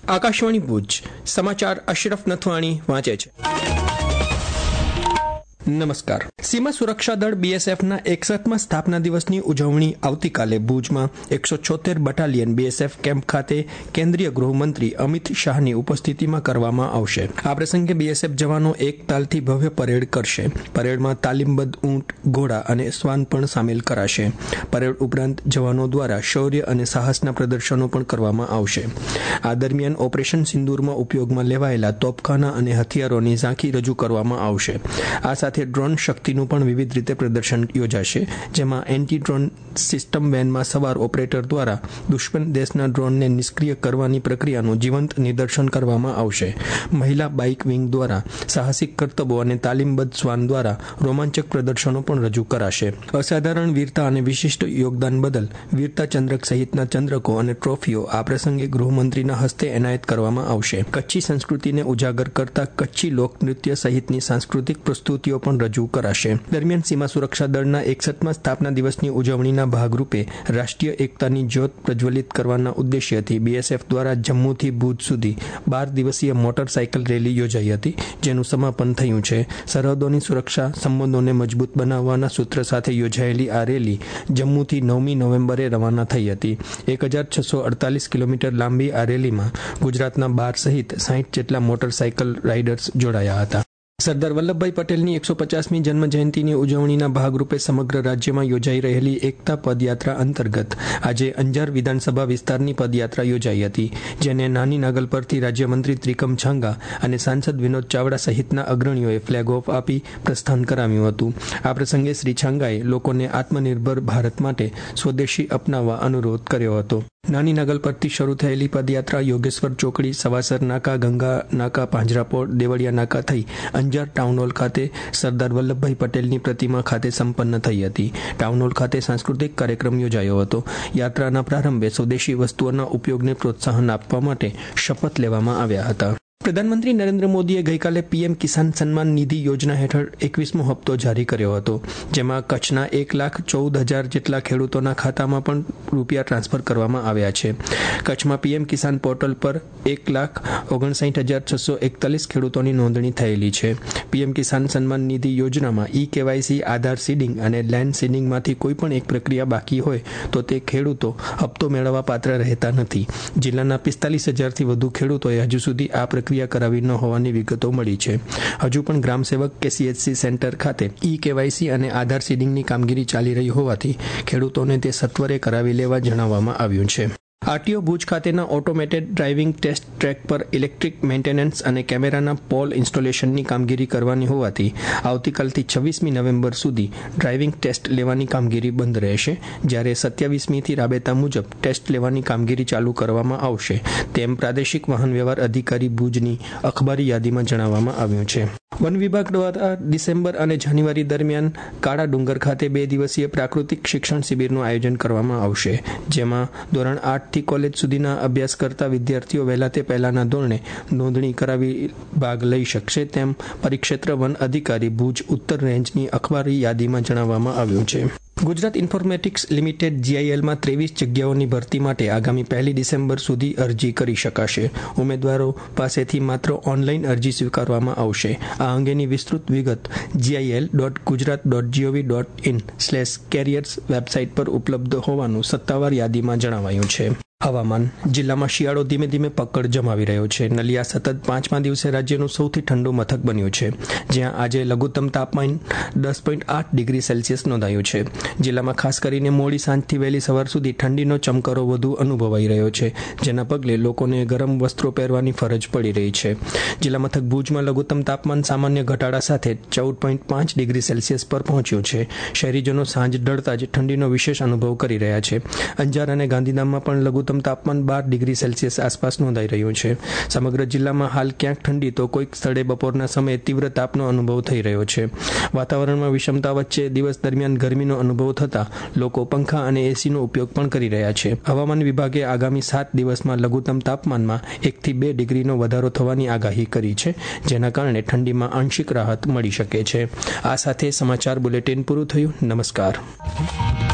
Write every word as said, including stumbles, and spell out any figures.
આકાશવાણી ભુજ સમાચાર અશરફ નથવાણી વાંચે છે. નમસ્કાર. સીમા સુરક્ષા દળ બીએસએફના એકસઠમાં સ્થાપના દિવસની ઉજવણી આવતીકાલે ભુજમાં એકસો છોતેર બટાલિયન બીએસએફ કેમ્પ ખાતે કેન્દ્રીય ગૃહમંત્રી અમિત શાહની ઉપસ્થિતિમાં કરવામાં આવશે. આ પ્રસંગે બીએસએફ જવાનો એક તાલથી ભવ્ય પરેડ કરશે. પરેડમાં તાલીમબદ્ધ ઊંટ, ઘોડા અને શ્વાન પણ સામેલ કરાશે. પરેડ ઉપરાંત જવાનો દ્વારા શૌર્ય અને સાહસના પ્રદર્શનો પણ કરવામાં આવશે. આ દરમિયાન ઓપરેશન સિંદૂરમાં ઉપયોગમાં લેવાયેલા તોપખાના અને હથિયારોની ઝાંખી રજૂ કરવામાં આવશે. આ સાથે ડ્રોન શક્તિનું પણ વિવિધ રીતે પ્રદર્શન યોજાશે, જેમાં એન્ટી ડ્રોન સિસ્ટમ વેનમાં સવાર ઓપરેટર દ્વારા દુશ્મન દેશના ડ્રોનને નિષ્ક્રિય કરવાની પ્રક્રિયાનું જીવંત નિદર્શન કરવામાં આવશે. મહિલા બાઇક વિંગ દ્વારા સાહસિક કરતબો અને તાલીમબદ્ધ શ્વાન દ્વારા રોમાંચક પ્રદર્શનો પણ રજૂ કરાશે. અસાધારણ વીરતા અને વિશિષ્ટ યોગદાન બદલ વીરતા ચંદ્રક સહિતના ચંદ્રકો અને ટ્રોફીઓ આ પ્રસંગે ગૃહમંત્રીના હસ્તે એનાયત કરવામાં આવશે. કચ્છી સંસ્કૃતિને ઉજાગર કરતા કચ્છી લોકનૃત્ય સહિતની સાંસ્કૃતિક પ્રસ્તુતિઓ પણ રજૂ કરાશે. દરમિયાન સીમા સુરક્ષા દળના એકસઠમાં સ્થાપના દિવસની ઉજવણીના ભાગરૂપે રાષ્ટ્રીય એકતાની જ્યોત પ્રજ્વલિત કરવાના ઉદ્દેશ્યથી બીએસએફ દ્વારા જમ્મુથી ભુજ સુધી બાર દિવસીય મોટરસાયકલ રેલી યોજાઈ હતી, જેનું સમાપન થયું છે. સરહદોની સુરક્ષા સંબંધોને મજબૂત બનાવવાના સૂત્ર સાથે યોજાયેલી આ રેલી જમ્મુથી નવમી નવેમ્બરે રવાના થઈ હતી. એક હજાર છસો અડતાલીસ કિલોમીટર લાંબી આ રેલીમાં ગુજરાતના બાર સહિત સાહીઠ જેટલા મોટરસાયકલ રાઇડર્સ જોડાયા હતા. સરદાર વલ્લભભાઈ પટેલની એકસો પચાસમી જન્મ જયંતિની ઉજવણીના ભાગરૂપે સમગ્ર રાજ્યમાં યોજાઈ રહેલી એકતા પદયાત્રા અંતર્ગત આજે અંજાર વિધાનસભા વિસ્તારની પદયાત્રા યોજાઈ હતી, જેને નાની નાગલ પરથી રાજ્યમંત્રી ત્રિકમ છાંગા અને સાંસદ વિનોદ ચાવડા સહિતના અગ્રણીઓએ ફ્લેગ ઓફ આપી પ્રસ્થાન કરાવ્યું હતું. આ પ્રસંગે શ્રી છાંગાએ લોકોને આત્મનિર્ભર ભારત માટે સ્વદેશી અપનાવવા અનુરોધ કર્યો હતો. નાની નાગલ પરથી શરૂ થયેલી પદયાત્રા યોગેશ્વર ચોકડી, સવાસર નાકા, ગંગા નાકા, પાંજરાપોળ, દેવળિયા નાકા થઈ અંજાર ટાઉન હોલ ખાતે સરદાર વલ્લભભાઈ પટેલની પ્રતિમા ખાતે સંપન્ન થઈ હતી. ટાઉન હોલ ખાતે સાંસ્કૃતિક કાર્યક્રમ યોજાયો હતો. યાત્રાના પ્રારંભે સ્વદેશી વસ્તુઓના ઉપયોગને પ્રોત્સાહન આપવા માટે શપથ લેવામાં આવ્યા હતા. પ્રધાનમંત્રી નરેન્દ્ર મોદીએ ગઈકાલે પીએમ કિસાન સન્માન નિધિ યોજના હેઠળ એકવીસમો હપ્તો જારી કર્યો હતો, જેમાં કચ્છના એક લાખ ચૌદ હજાર જેટલા ખેડૂતોના ખાતામાં પણ રૂપિયા ટ્રાન્સફર કરવામાં આવ્યા છે. કચ્છમાં પીએમ કિસાન પોર્ટલ પર એક લાખ ઓગણસાઠ હજાર છસો એકતાલીસ ખેડૂતોની નોંધણી થયેલી છે. પીએમ કિસાન સન્માન નિધિ યોજનામાં ઈ કેવાયસી, આધાર સીડિંગ અને લેન્ડ સીડિંગમાંથી કોઈપણ એક પ્રક્રિયા બાકી હોય તો તે ખેડૂતો હપ્તો મેળવવા પાત્ર રહેતા નથી. જિલ્લાના પિસ્તાલીસ હજારથી વધુ ખેડૂતોએ હજુ સુધી આ પ્રક્રિયા કરાવી ન હોવાની વિગતો મળી છે. હજુ પણ ગ્રામસેવક કે સીએચસી સેન્ટર ખાતે ઈ કેવાયસી અને આધાર સીડિંગની કામગીરી ચાલી રહી હોવાથી ખેડૂતોને તે સત્વરે કરાવી લેવા જણાવવામાં આવ્યું છે. આરટીઓ ભુજ ખાતેના ઓટોમેટેડ ડ્રાઇવિંગ ટેસ્ટ ટ્રેક પર ઇલેક્ટ્રિક મેન્ટેનન્સ અને કેમેરાના પોલ ઇન્સ્ટોલેશનની કામગીરી કરવાની હોવાથી આવતીકાલથી છવ્વીસમી નવેમ્બર સુધી ડ્રાઇવિંગ ટેસ્ટ લેવાની કામગીરી બંધ રહેશે, જ્યારે સત્યાવીસમીથી રાબેતા મુજબ ટેસ્ટ લેવાની કામગીરી ચાલુ કરવામાં આવશે, તેમ પ્રાદેશિક વાહન વ્યવહાર અધિકારી ભુજની અખબારી યાદીમાં જણાવવામાં આવ્યું છે. વન વિભાગ દ્વારા ડિસેમ્બર અને જાન્યુઆરી દરમિયાન કાળા ડુંગર ખાતે બે દિવસીય પ્રાકૃતિક શિક્ષણ શિબિરનું આયોજન કરવામાં આવશે, જેમાં ધોરણ આઠથી કોલેજ સુધીના અભ્યાસ કરતા વિદ્યાર્થીઓ વહેલા તે પહેલાના ધોરણે નોંધણી કરાવી ભાગ લઈ શકશે, તેમ પરિક્ષેત્ર વન અધિકારી ભુજ ઉત્તર રેન્જની અખબારી યાદીમાં જણાવવામાં આવ્યું છે. ગુજરાત ઇન્ફોર્મેટિક્સ લિમિટેડ જીઆઈએલમાં ત્રેવીસ જગ્યાઓની ભરતી માટે આગામી પહેલી ડિસેમ્બર સુધી અરજી કરી શકાશે. ઉમેદવારો પાસેથી માત્ર ઓનલાઈન અરજી સ્વીકારવામાં આવશે. આ અંગેની વિસ્તૃત વિગત GIL dot Gujarat dot GOV dot in slash careers website પર ઉપલબ્ધ હોવાનું સત્તાવાર યાદીમાં જણાવાયું છે. હવામાન. જિલ્લામાં શિયાળો ધીમે ધીમે પકડ જમાવી રહ્યો છે. નલિયા સતત પાંચમા દિવસે રાજ્યનું સૌથી ઠંડુ મથક બન્યું છે, જ્યાં આજે લઘુત્તમ તાપમાન દસ પોઈન્ટ આઠ ડિગ્રી સેલ્સિયસ નોંધાયું છે. જિલ્લામાં ખાસ કરીને મોડી સાંજથી વહેલી સવાર સુધી ઠંડીનો ચમકારો વધુ અનુભવાઈ રહ્યો છે, જેના પગલે લોકોને ગરમ વસ્ત્રો પહેરવાની ફરજ પડી રહી છે. જિલ્લા મથક ભુજમાં લઘુત્તમ તાપમાન સામાન્ય ઘટાડા સાથે ચૌદ પોઈન્ટ પાંચ ડિગ્રી સેલ્સિયસ પર પહોંચ્યું છે. શહેરીજનો સાંજ ઢળતા જ ઠંડીનો વિશેષ અનુભવ કરી રહ્યા છે. અંજાર અને ગાંધીધામમાં પણ લઘુત્તમ તાપમાન બાર ડિગ્રી સેલ્સિયસ આસપાસ નોંધાઈ રહ્યું છે. સમગ્ર જિલ્લામાં હાલ ક્યાંક ઠંડી તો કોઈક સ્થળે બપોરના સમયે તીવ્ર તાપનો અનુભવ થઈ રહ્યો છે. વાતાવરણમાં વિષમતા વચ્ચે દિવસ દરમિયાન ગરમીનો અનુભવ થતા લોકો પંખા અને એસીનો ઉપયોગ પણ કરી રહ્યા છે. હવામાન વિભાગે આગામી સાત દિવસમાં લઘુત્તમ તાપમાનમાં એકથી બે ડિગ્રીનો વધારો થવાની આગાહી કરી છે, જેના કારણે ઠંડીમાં આંશિક રાહત મળી શકે છે. આ સાથે સમાચાર બુલેટિન પૂરું થયું. નમસ્કાર.